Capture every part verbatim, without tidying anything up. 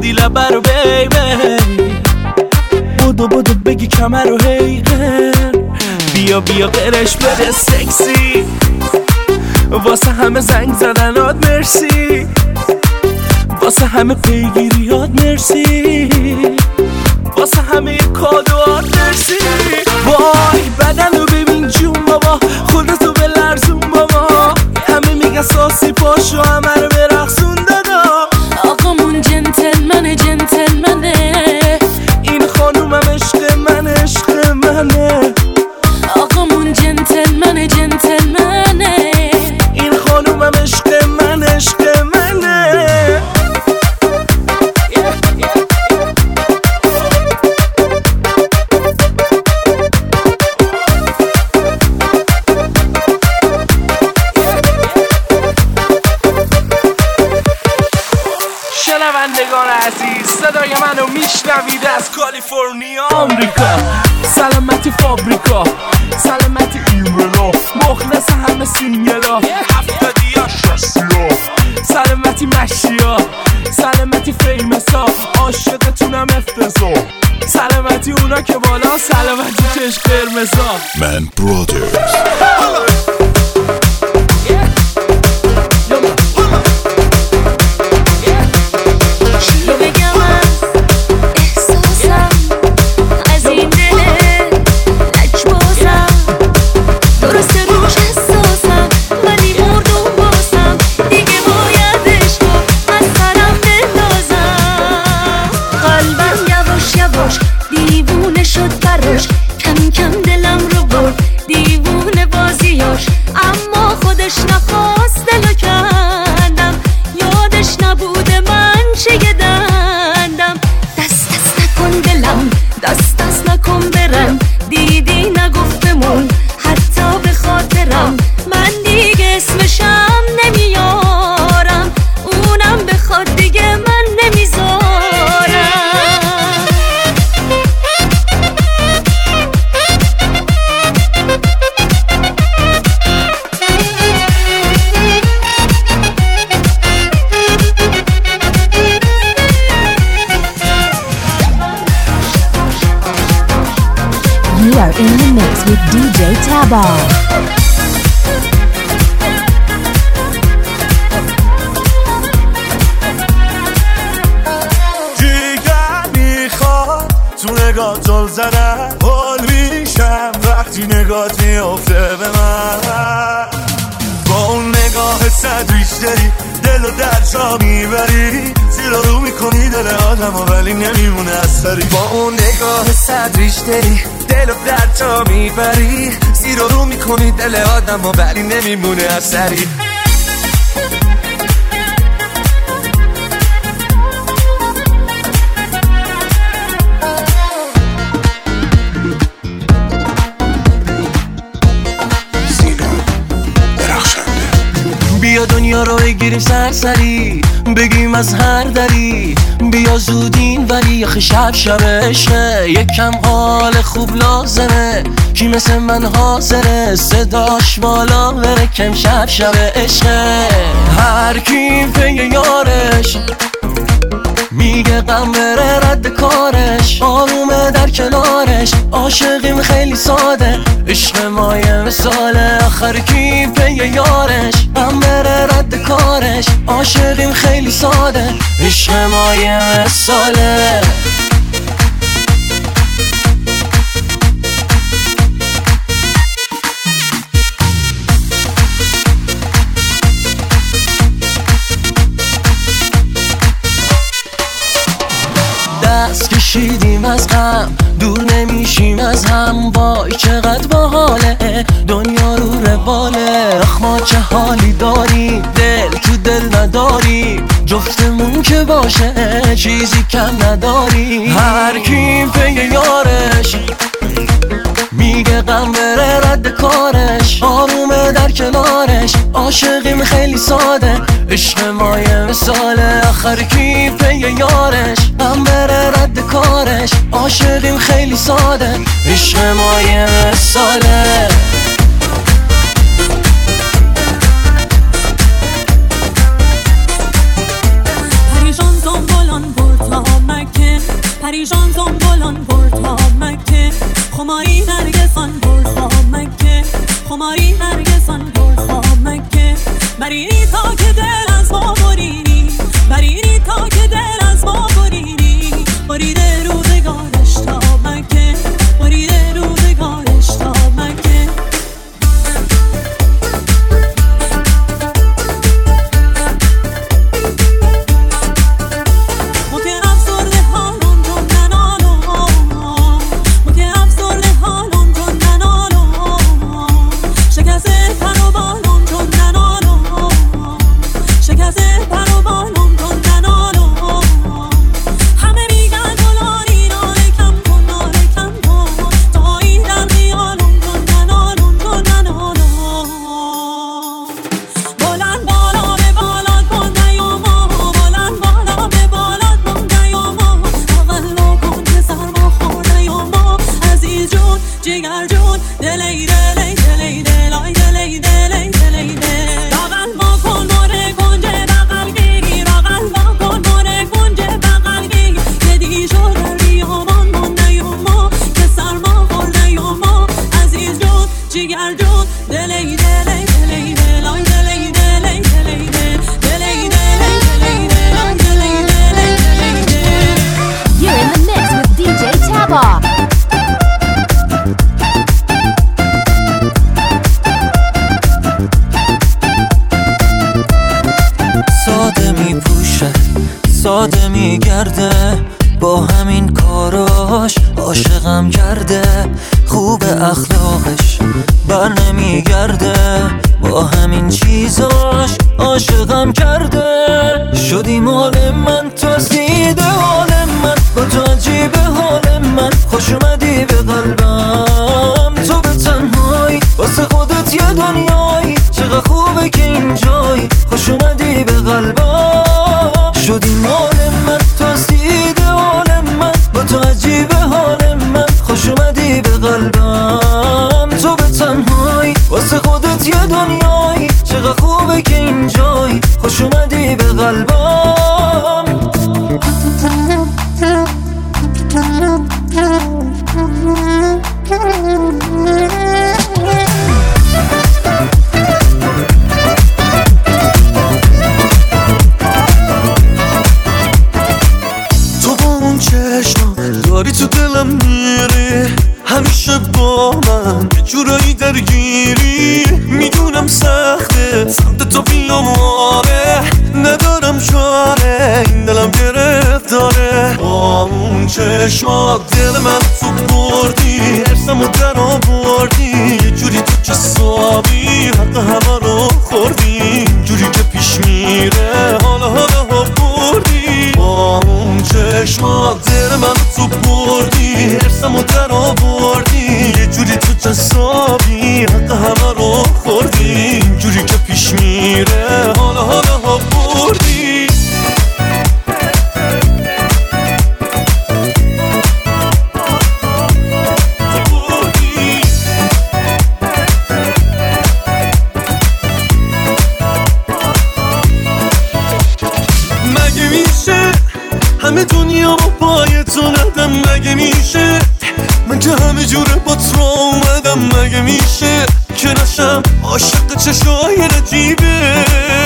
کردی لبه رو بیبی، بودو بودو بگی کمر رو هیگر، بیا بیا قرش بده سکسی، واسه همه زنگ زدنات مرسی، واسه همه پیگیریات مرسی، واسه همه کادوات مرسی. وای بدن رو ببین جون بابا، خودتو بلرزون بابا، همه میگن ساسی پاشو همه رو برقصون دادا. آقامون جنتلمنه جنتلمنه، این خانومم عشق من عشق منه. آقامون جنتلمنه جنتلمنه، این خانومم عشق من عشق منه. شنوندگان عزیز، صدای منو میشنوید از کالیفرنیا آمریکا، سلامتی فابریکا، سلامتی ایمرلا، مخلص همه سینگلا، هفتادیا شستیا، سلامتی مشیا، سلامتی فیمسا، عاشقتونم افتضا، سلامتی اونا که بالا، سلامتی چشم قرمزا. من برادرز کم کم دلم رو برد دیوونه بازیاش، اما خودش نخواست دلو کندم، یادش نبوده من چه دندم. دست دست نکن دلم، دست دست نکن برم، دیدی نگفت بمون حتی به خاطرم، من دیگه اسمشم نمیارم، اونم بخواد دیگه من نمیذارم. You are in the mix with دی جی Taba. جیگر میخواد تو نگاه جل زدن، حال میشم وقتی نگات میافته به من، با اون نگاه صد ریشتری دل و در جا میبری، زیر رو میکنی دل آدم و ولی نمیمونه اثری، با اون نگاه صد ریشتری دل و در جا میبری، زیر رو میکنی دل آدم و ولی نمیمونه اثری. بیا دنیا رو بگیریم سرسری، بگیم از هر دری، بیا زودین ولی آخه شب شب عشقه، یکم حال خوب لازمه، کی مثل من حاضره صداش بالا بره کم شب شب عشقه. هر کی پی یارش میگه غم بره رد کارش، آرومه در کنارش، عاشقیم خیلی ساده، عشق ما یه مثاله، آخر کی پی یارش غم بره رد کارش، عاشقیم خیلی ساده، عشق ما یه مثاله. دست کشیدیم از غم، دور نمیشیم از هم، وای چقدر باحاله دنیا رو رواله، آخ ما چه حالی داریم دل تو دل نداریم، جفتمون که باشه چیزی کم نداریم. هر کی پی یارش میگه غم بره رد کارش، آرومه در کنارش، عاشقیم خیلی ساده، عشق ما یه مثاله، آخر کی پی یارش غم بره رد کارش، عاشقیم خیلی ساده، عشق ما یه مثاله. پریشان دنبالان برتا بریری تا که دل از ما بریری، بریری تا که دل از ما بریری. بریده روزگارش تا مکه، بریده روزگارش تا مکه. ساده میگرده با همین کاراش، عاشقم کرده خوب اخلاقش بر نمیگرده، با همین چیزاش عاشقم کرده. شدی مال من تو زیده حال من، با تو عجیبه حال من، خوش اومدی به قلبم. تو به تنهایی واسه خودت یه دنیایی، چقدر خوبه که اینجایی، خوش اومدی به قلبم. شدی مال من تو زیده حال من، با تو عجیبه حال من، خوش اومدی به قلبم. تو به تنهایی واسه خودت یه دنیایی، چقدر خوبه که اینجایی، خوش اومدی به قلبم. داری تو دلم میری، همیشه با من یه جورایی درگیری. میدونم سخته سمت تو بیام، آره ندارم چاره، این دلم گرفتاره. با اون چشمات دل من تو بردی، ارسمو در آوردی، یه جوری تو جسابی حق همه رو خوردی. جوری که پیش میره حالا حالا ها بردی. با اون چشمات دل من تو بردی، ارسمو در آوردی، یه جوری تو جسابی حق همه رو خوردی. جوری که پیش میره حالا حالا ها بردی. مگه میشه همه دنیا با پای تو ندم؟ مگه میشه من که همه جوره با تو اومدم؟ مگه میشه که نشم عاشق چشای نجیبه؟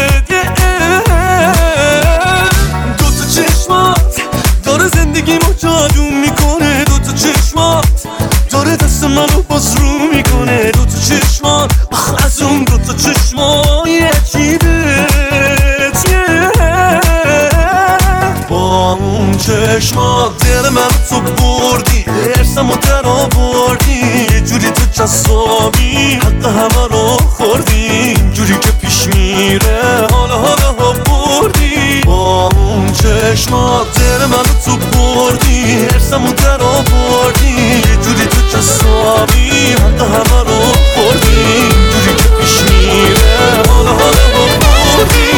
دوتا چشمات داره زندگیمو جادو میکنه، دوتا چشمات داره دست منو باز رو میکنه. دوتا چشمات آخ از اون دوتا چشمای عجیبه. با اون چشمات دل من تو بردی، ارسمو در آوردی، یه جوری تو جسابی حق همه رو خوردی. جوری که پیش میره حالا حالا ها بردی. با اون چشمات دل من تو بردی، ارسمو در آوردی، یه جوری تو جسابی حق همه رو خوردی. جوری که پیش میره حالا حالا ها بردی.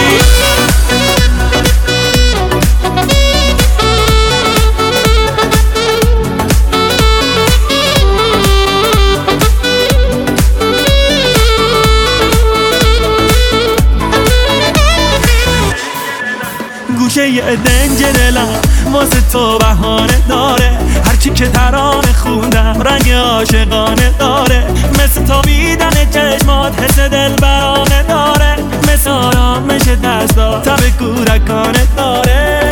گوشه یه دنج دلم واسه تو بهانه داره، هرچی که ترانه خوندم رنگ عاشقانه داره. مثل تو بیدن چشمات حس دل برانه داره، مثل آرامش دستا تب کودکانه داره.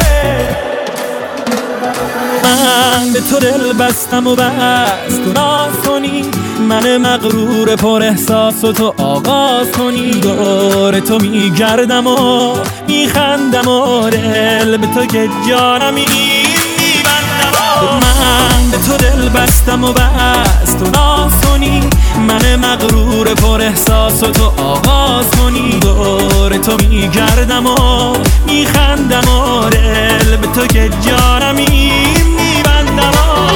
من به تو دل بستم و بس تو ناز کنی، من مغرور پر احساس و تو آغاز کنی. دور تو میگردم و میخندم و دل به تو که جانم میبندم. من به تو دل بستم و بس تو ناز کنی، من مغرور پر احساس و تو آغاز کنی. دور تو میگردم و میخندم و دل به تو که جانم میبندم.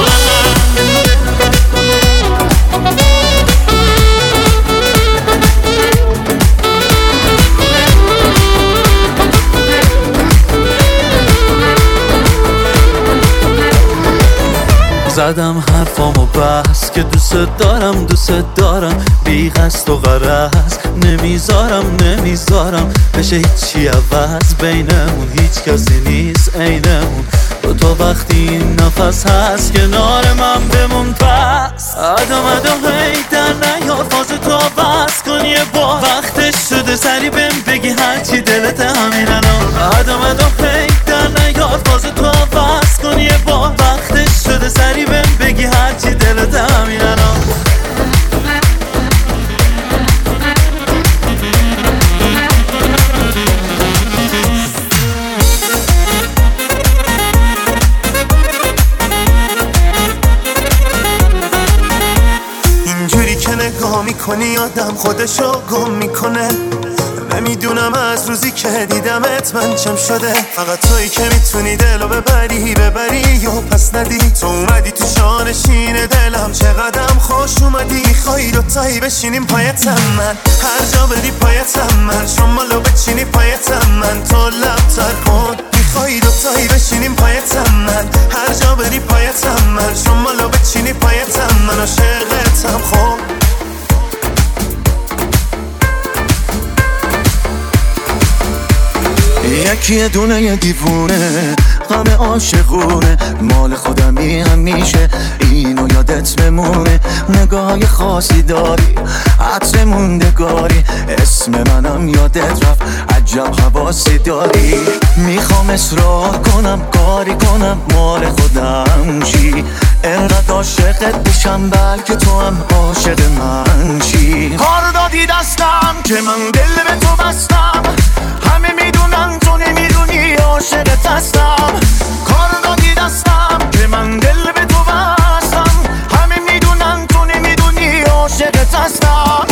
زدم حرفامو بس که دوست دارم دوست دارم، بی قصد و غرض نمیذارم نمیذارم بشه هیچی عوض بینمون، هیچ کسی نیست عینمون. تو تو وقتی این نفس هست کنار من بمون پس. ادام ادام هی در نیار فاز تو بس کن یه بار، وقتش شده سری بهم بگی هرچی دلت همین الان. ادام ادام هی در نیار فاز تو بس کن یه بار، وقتش شده سری بهم بگی هرچی دلت همین الان. نگاه میکنی آدم خودشو گم میکنه. نمیدونم از روزی که دیدمت من چم شده، فقط تویی که میتونی دلو ببری ببری یا پس ندی. تو اومدی تو شانشین دلم چقدرم خوش اومدی. میخوایی دوتایی بشینیم پایتم من، هر جا بدی پایتم من، شمالو بچینی پایتم من، تو لب تر کن. میخوایی دوتایی بشینیم پایتم من، هر جا بدی پایتم من، شمالو بچینی پایتم من، عاشقتم خب. یکی دونه دیوونه غم عاشقونه، مال خودمی همیشه اینو یادت بمونه. نگاه خاصی داری عطر موندگاری، اسم منم یادت رفت عجب حواسی داری. میخوام اصرار کنم کاری کنم مال خودم چی، انقدر عاشقت بشم بلکه تو هم عاشق من چی. کار دادی دستم که من دل به تو بستم، همه میدونن تو نمیدونی عاشقت هستم. کار دادی دستم که من دل به تو بستم، همه میدونن تو نمیدونی عاشقت هستم.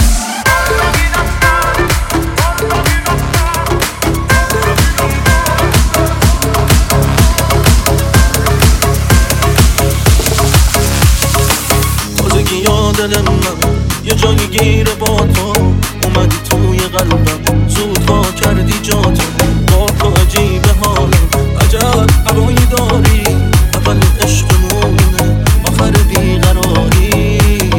تازگی یا دل من یه جایی گیره با تو، اومدی توی قلبم زود ها کردی جاتو. با تو عجیبه حالم عجب هوایی داری، اول عشقمونه آخر بیقراری.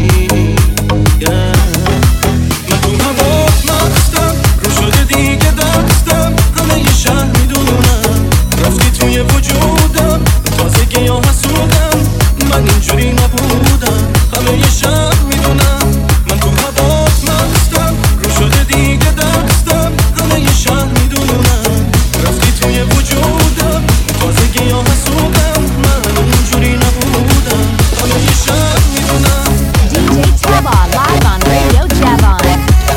من تو هوات مستم رو شده دیگه دستم، همه یه شهر میدونم رفتی توی وجودم. تازگی یا حسودم من اینجوری نبودم، همه یه شهر میدونم. من تو هوات مستم رو شده دیگه دستم، همه یه شهر میدونم رفتی توی وجودم. تازگی یا حسودم من اینجوری نبودم، همه یه شهر میدونم. دی جی Taba live on Radio Javon.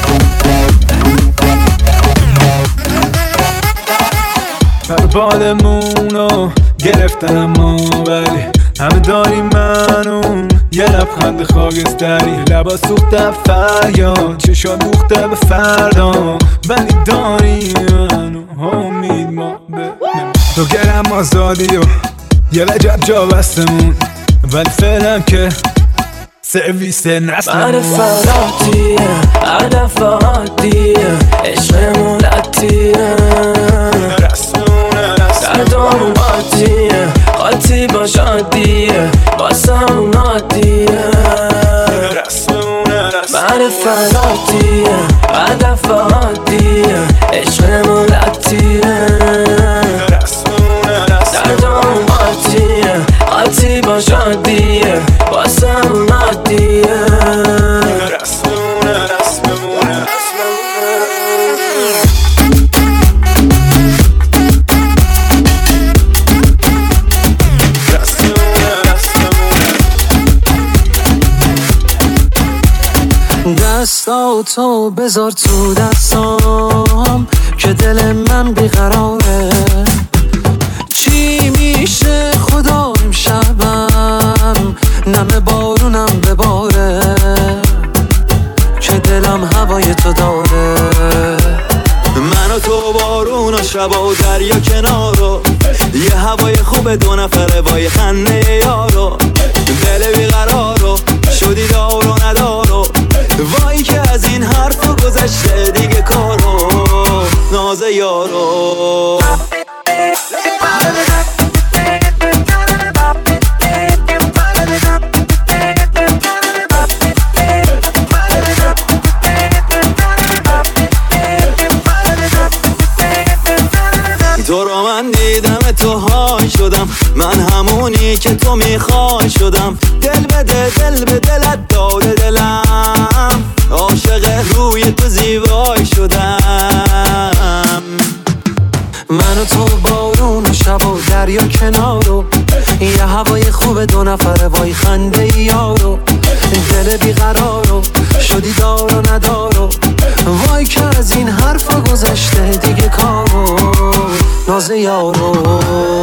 پر بالمونو گرفتن اما ولی همه داری منو یه لبخند خاکستری. لبا سوخته فریاد چشا دوخته به فردا، ولی داری منو امید ما به تو گرم آزادی و یه وجب جا بستمون، ولی فعلا که سرویس نسلمون. معرفاتیه هدف عادیه عشقمون لطیه، دردامون عادیه قاطی با شادیه واسمون عادیه. معرفاتیه هدف عادیه عشقمون لطیه، دردامون عادیه قاطی با شادیه واسمون عادیه. دستاتو بذار تو دستام که دل من بیقراره. چی میشه خدا امشبم نم بارونم بباره که دلم هوای تو داره. من و تو بارون و شب و دریا کنارو، یه هوای خوب دو نفره وای خنده یارو. دل بیقرارو شدی دار و ندارو، وای که از این حرفا گذشته دیگه کارو ناز یارو. تو رو من دیدم تو های شدم، من همونی که تو میخوای شدم. دل بده دل به دلت داده دلم، عاشق روی تو زیبای شدم. من و تو بارون و شب و دریا کنارو، یه هوای خوب دو نفره وای خنده یارو. دل بیقرارو شدی دار و ندارو، وای که از این حرفا گذشته دیگه کارو ناز یارو.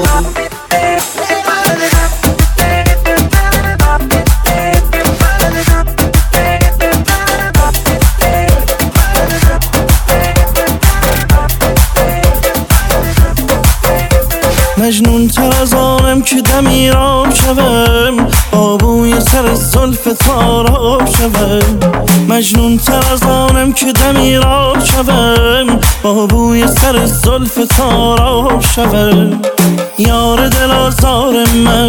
مجنون تر از آنم که دمیراب شوم، با بوی سر زلف تاراب شوم. مجنون تر از آنم که دمیراب شوم، با بوی سر زلف تاراب شوم. یار دل آزار من،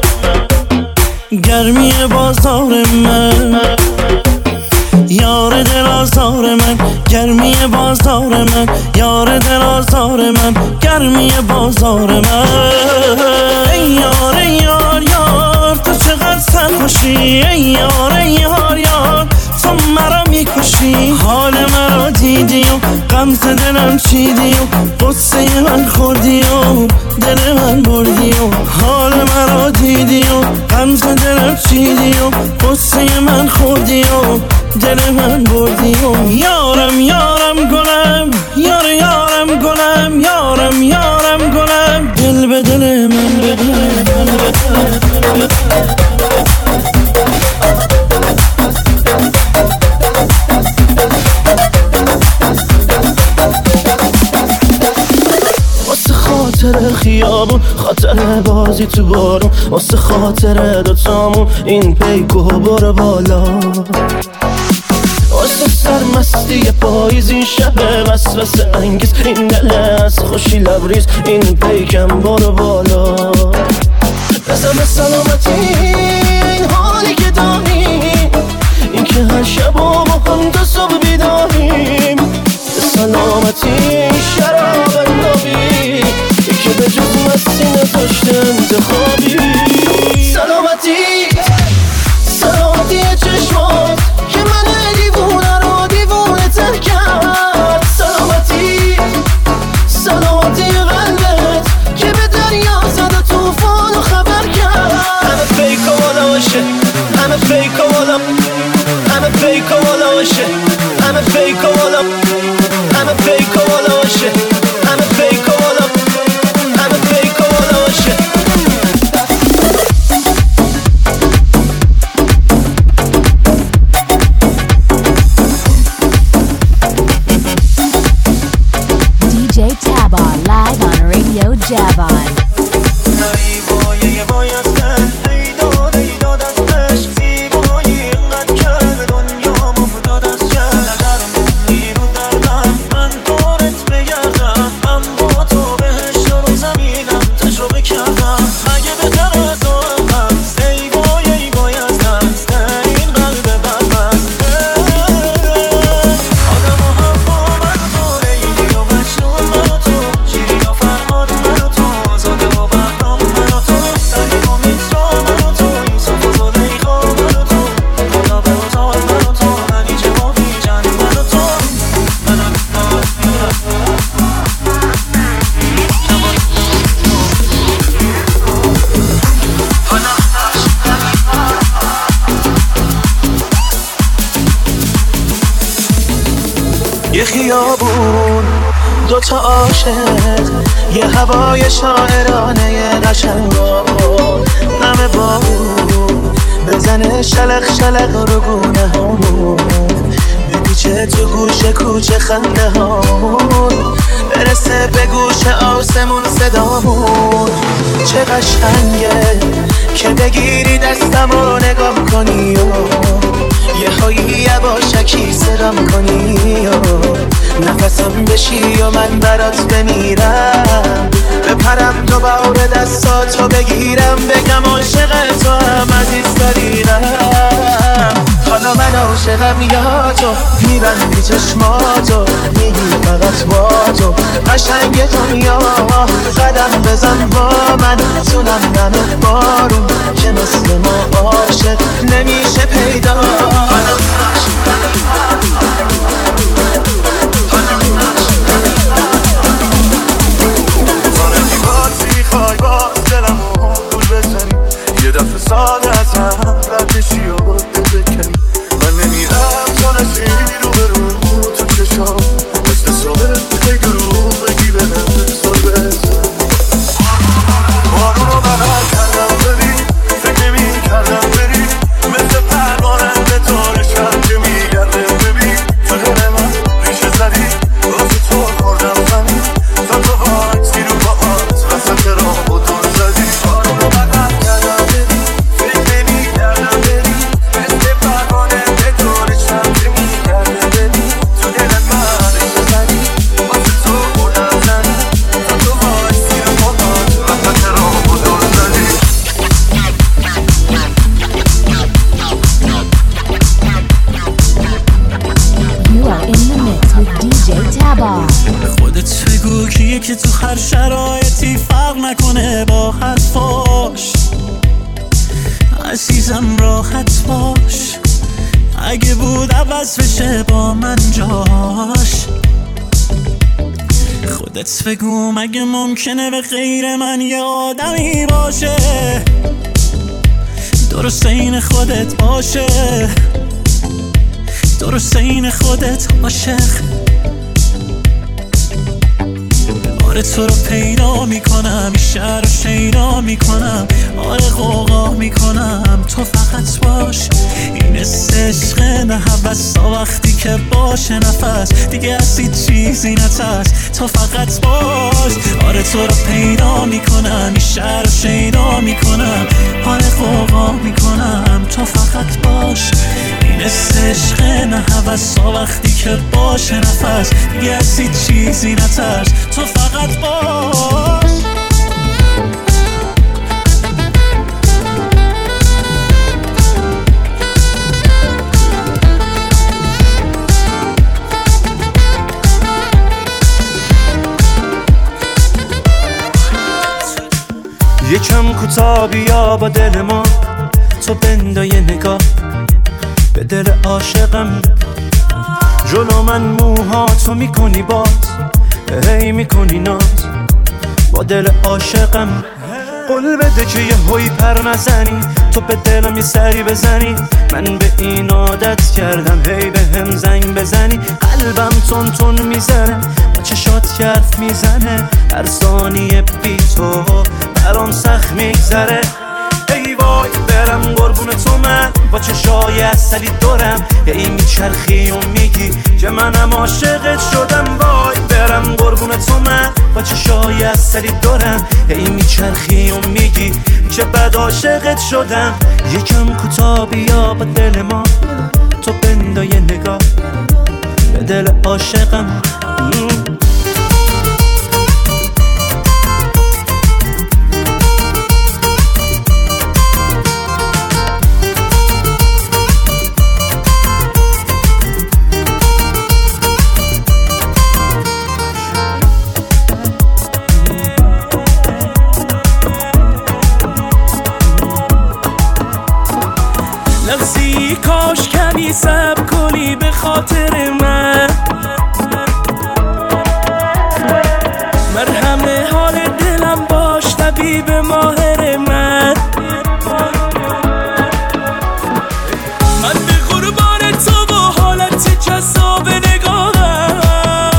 گرمی بازار من. یار دل آزار من، گرمی بازار من. یار دل آزار من، گرمی بازار من. ای یار ای یار یار تو چقدر سرخوشی. ای یار ای یار یار تو مرا میکشی. حال مرا دیدی و غمزه دلم چیدی و قصه من خوردی و دل من بردی و حال مرا دیدی و غمزه دلم چیدی و قصه من خوردی و دل من بردی و یارم یارم گلم یار یارم گلم یارم یارم گلم دل به دل من بده. واسه خاطر خیابون، خاطر بازی تو بارون، واسه خاطر دوتامون این پیکو برو بالا. واسه سرمستی پاییز این شب وسوسه انگیز، این دل از خوشی لبریز این پیکم برو بالا. بزن به سلامتی این حالی که داریم، این که هر شب و با هم تا صبح بیداریم. به سلامتی این شراب اندابی، ای که به جز مستی نداشته انتخابی. سلامتی سلامتی چشمات که من دیوونه رو دیوونه تر کرد. سلامتی سلامتی قلبت که به دریا زد و توفان و خبر کرد. همه فیک و والا باشه، همه فیک و والا، همه فیک و والا باشه، همه فیک و والا، همه فیک و والا باشه، همه فیک و والا، همه فیک و والا باشه. D J Tabon live on Radio Javon. تو بیابون دوتا عاشق یه هوای شاعرانه قشنگا نم بارون بزنه شلق شلق رو گونه هامون بپیچه تو گوشه کوچه خنده هامون برسه به گوش آسمون صدامون چه قشنگه که بگیری دستم و نگاه کنی و یه هایی یواشکی صدام کنی و نفسم بشی و من برات بمیرم بپرم دوباره دستاتو بگیرم بگم عاشق تو هم عزیز داریرم حالا من عاشقم یا تو میبندی چشماتو میگی فقط با تو قشنگ دنیا قدم بزن با من تونم نمه بارون که مثل ما عاشق نمیشه پیدا میخوای با دلمو گول بزنی یه دفعه ساده از هم ردشی و دل بکنی من نمیرم تا نشی رو برو تو چشام مثل صبح خیلی رو بگی به هم سال بزن بارونو بغل کردم ببین فکر نمی کردم بری مثل پرواننده تار شب که میگرده ببین تو دل من ریشه زدی واسه تو خوردم زمین تا تو وایسی رو با وسط راه و دور زدی بارونو بغل کردم ببین فکر نمی کردم بری مثل پرواننده تار شب که میگرده ببین تو دل من ریشه زدی واسه تو خوردم زمین تا تو وایسی رو با وسط راه و دور زدی You are in the mix with دی جی Tabar. خودت بگو کیه که تو هر شرایطی فرق نکنه با حرفاش عزیزم راحت باش اگه بود عوض بشه با من جاش خودت بگو مگه ممکنه به غیر من یه آدمی باشه درست این خودت باشه درست این خودت عاشق آره تو رو پیدا میکنم این شهر رو شیدا میکنم آره غوغا میکنم تو فقط باش این عشق نه حوثا وقتی که باشه نفس دیگه از هیچ چیزی نترس تو فقط باش آره تو رو پیدا میکنم این شهر رو شیدا میکنم آره غوغا میکنم تو فقط باش این عشق نه حوثا وقتی که باشه نفس دیگه از هیچ چیزی نترس تو فقط باش یکم کوتاه بیا با دل ما تو بندای نگاه به دل عاشقم جلو من موها تو میکنی باز هی میکنی ناز با دل عاشقم قول بده که یه هوی پر نزنی تو به دلم یه سری بزنی من به این عادت کردم هی به هم زنگ بزنی قلبم تون تون میزنه با چشات کرف میزنه هر ثانیه بی تو برام سخت میگذره ای وای برم قربون تو من با چشای اصلی دورم ای میچرخی و میگی که منم عاشقت شدم وای برم قربون تو من با چشای اصلی دورم ای میچرخی و میگی که بد عاشقت شدم یکم کوتاه بیا با دل ما تو بندای نگاه به دل عاشقم لحظی کاش کمی صبر کنی به خاطر من مرهم حال دلم باش طبیب ماهر من من به قربان تو و حالت جذاب نگاهم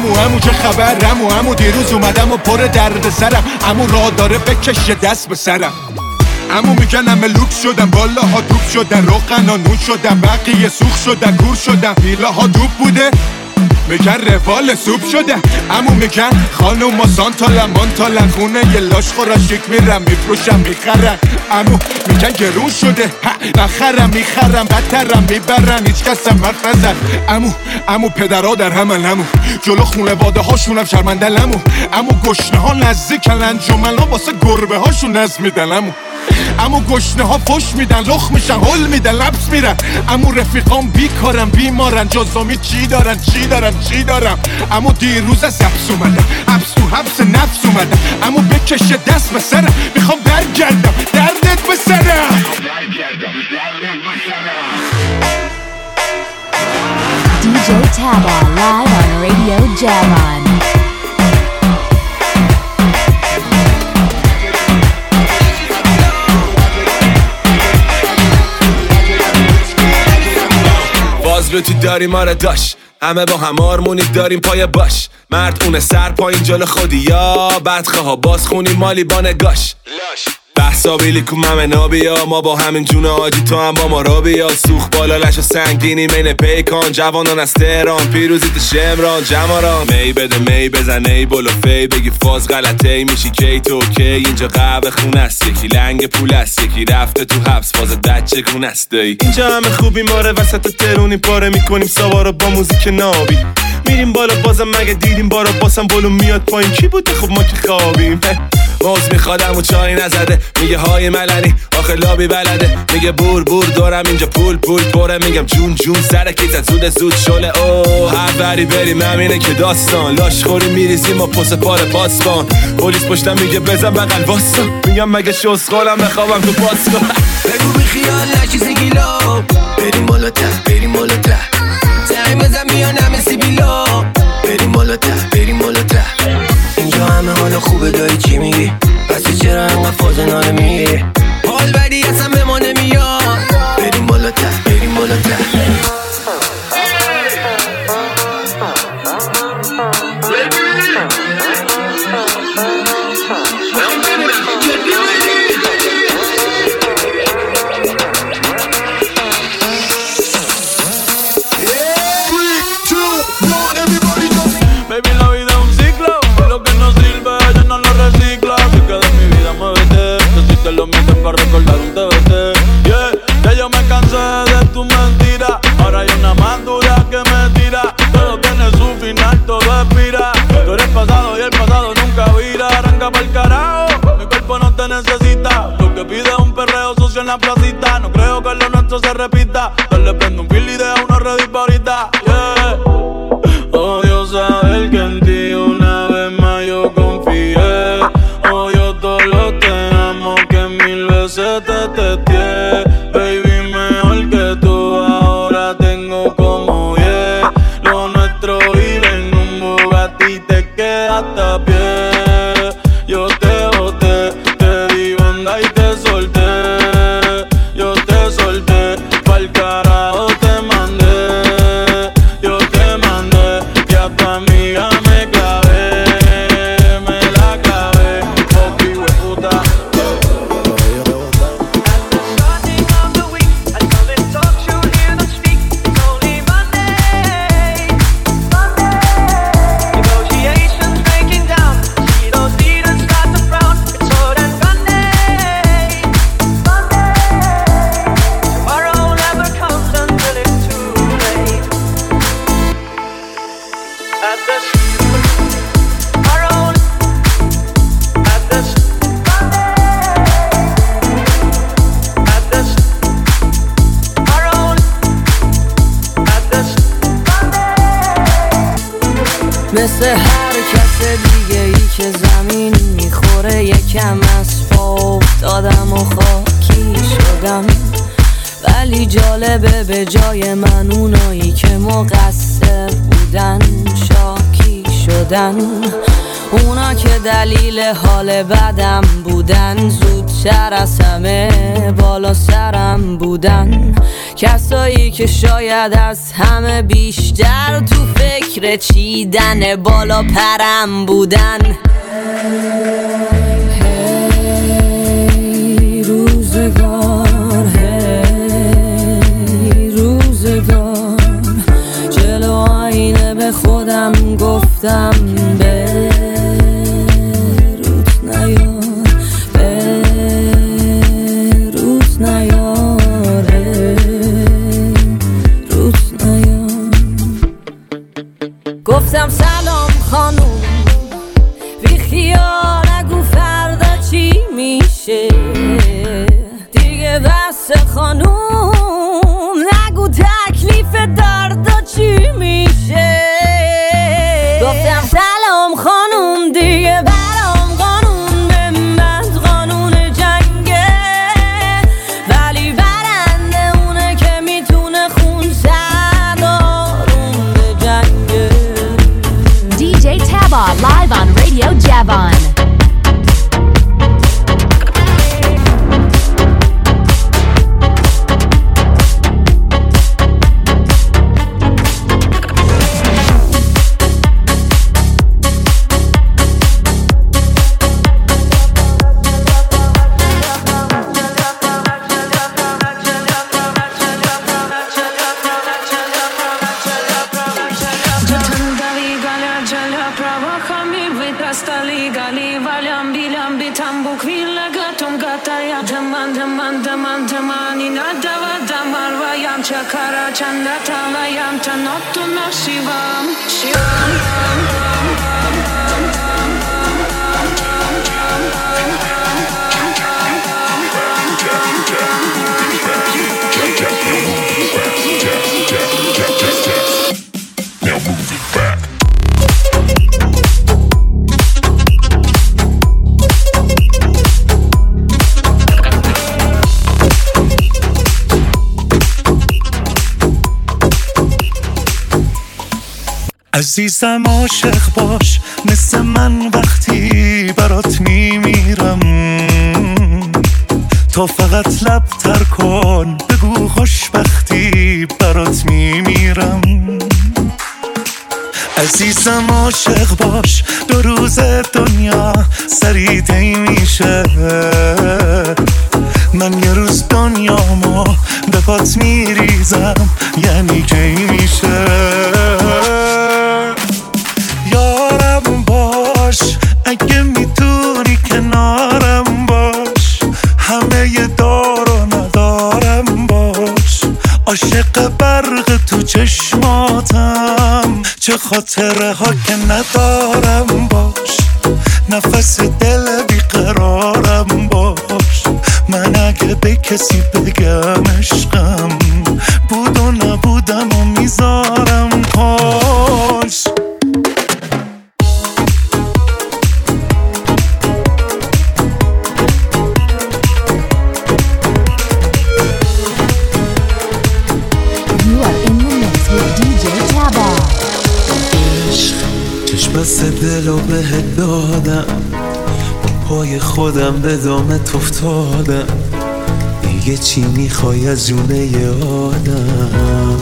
امو امو چه خبر امو امو دیروز اومدم و پر درد سرم امو راه داره بکشه دست به سرم امو میگن همه لوک شدن بالاها دوب شدن روغن و نون شدن بقیه سوخ شدن گور شدن بیلاها دوب بوده میگن روال سوپ شده امو میگن خانوم و سانتالن مانتالن خونه یه لاش خوراشیک میرم میفروشم میخرن امو میگن گرون شده نخرم میخرم بدترم میبرن هیچ کس هم حرف نزن امو امو پدرها در همن امو جلو خونه واده هاشونم شرمندل امو امو گشنه ها نزدیکن انجمن ها واسه گربه هاشون نظم میدن امو امو گشنه ها فش میدن لخ میشن هل میدن لبس میرن امو رفیقام بیکارن بیمارن جزامی چی دارن چی دارن چی دارم امو دیروز از حبس اومدم حبس تو حبس نفس اومدم امو بکشه دست به سرم میخوام برگردم دردت به سرم دی جی Taba live on Radio Javan. فازلوتی داریم ما را داشت همه با هم آرمونی داریم پای باش مرد اونه سر پایین جلو خودی یا بدخواه ها باز خونی مالی با نگاش بحثا بیلی کم همه نابیا ما با همین جون آجی تو هم با ما را بیا سوخ بالا لش و سنگینی مین پیکان جوانان از تهران پیروزیت شمران جماران می بده می بزن ای بلو فی بگی فاز غلطه ای میشی کی تو کی اینجا قهوه خون است یکی لنگ پول است یکی رفته تو حبس فاز دچه کون است دایی اینجا همه خوبی ماره وسط ترونی پاره میکنیم سوارا با موزیک نابی میریم بالا بازم مگه دیدیم بارا باسم بلو میاد پایین کی بوده خب ما که خوابیم موز میخوادم و چای نزده میگه های ملنی آخه لابی بلده میگه بور بور دارم اینجا پول پول پره میگم جون جون سر کیزت زود زود شله اوه هر بری بریم همینه که داستان لاش خوری میریزیم و پس پار پاسبان پلیس پشتم میگه بزن بغل واسا میگم مگه شوز خالم بخوابم تو پاسکان بگو بی خیال نشیزی گیلا بریم بالا ته بریم بالا ته زنگ بزن میان همه سیبیلا بریم بالا ته بریم بالا ته اینجا همه حالا خوبه دایی چی میگی پسی چرا انقدر فاز ناله میگی حال بدی اصلا به ما نمیاد بریم بالا ته بریم بالا ته Lo meten para recordar un T V T. Yeah, ya yo me cansé de tu mentira. Ahora hay una más dura que me tira. Todo tiene su final, todo expira. Tú eres pasado y el pasado nunca vira. Arranca pa'l carajo, mi cuerpo no te necesita. Lo que pide es un perreo sucio en la placita. No creo que lo nuestro se repita. Dale prende un fil y deja uno ready pa' ahorita. Yeah, odio saber que en ti una vez más yo confié. Odio todo lo te amo que mil veces te testé. Baby, mejor que tú ahora tengo como diez. Lo nuestro vive en un Bugatti y te quedaste a pie. Yo te boté, te di banda y te solté. Yo te solté, pa'l carajo te mandé. Yo te mandé y a tu amiga me clavé. Me la clavé, popi hueputa. مثل هر کس دیگه ای که زمین میخوره یکم از پا افتادم و خاکی شدم ولی جالبه به جای من اونایی که مقصر بودن شاکی شدن اونا که دلیل حال بدم بودن زود بیشتر از همه بالا سرم بودن، کسایی که شاید از همه بیشتر تو فکر چیدن بالا پرم بودن. هی روزگار، هی روزگار، جلو آینه به خودم گفتم به روت نیار، به روت نیار، روت نیار. گفتم سلام خانوم، بی خیال نگو فردا چی میشه دیگه، بس خانوم نگو تکلیف دردا چی میشه. گفتم سلام خانوم، دیگه برام قانون به من قانون جنگه، ولی برنده اونه که میتونه خون سر آروم به جنگه. دی جی Taba live on Radio Javon. عزیزم عاشق باش مثل من وقتی برات میمیرم، تا فقط لب تر کن بگو خوشبختی برات میمیرم. عزیزم عاشق باش دو روز دنیا سریعی میشه، من یه روز دنیامو به پات میریزم یعنی کی میشه. یارم باش اگه میتونی کنارم باش، همه ی دار و ندارم باش، عاشق برق تو چشماتم چه خاطره ها که ندارم باش، نفس دل بیقرارم باش، من اگه به کسی بگم عشقم بود و نبودم و میذارم پاش. چشمست دلو بهت دادم، پای خودم به دامت افتادم، دیگه چی میخوای از جونه ی آدم؟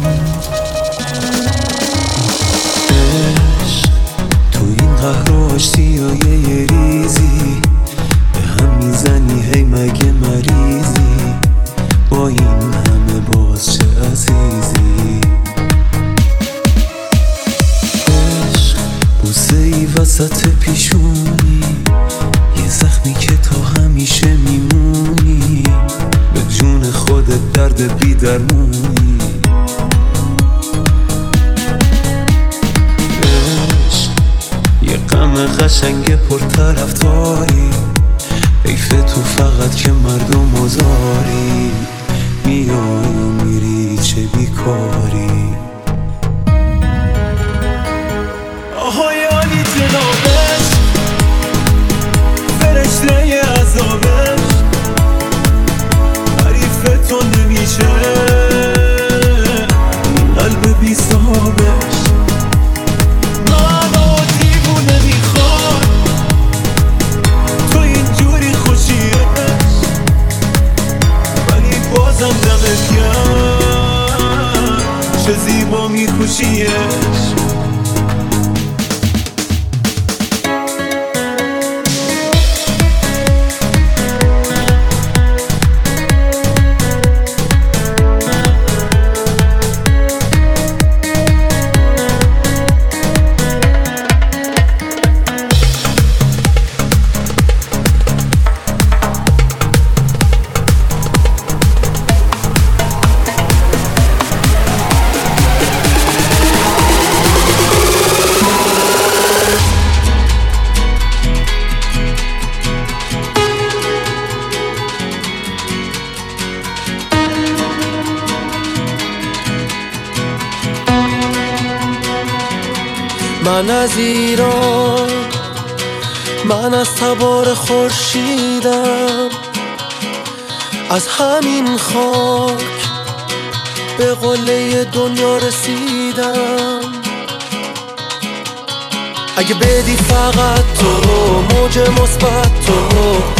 عشق تو این قهر و آشتی های یه ریزی به هم میزنی، هی مگه مریضی با این همه باز چه عزیزی؟ بوسه ای وسط پیشونی، یه زخمی که تا همیشه میمونی، به جون خودت درد بی درمونی. عشق یه غم قشنگ پرطرفداری، حیف تو فقط که مردم مزاری، میای و میری چه بیکاری. آهایانی جنابش فرشته عذابش، حریف تو نمیشه قلب بی صاحبش، منو دیوونه میخواد تو اینجوری خوشیه چه زیبا میپوشیش. من از ایران، من از تبار خورشیدم، از همین خاک به قله دنیا رسیدم. اگه بدی فقط تو موج مثبت تو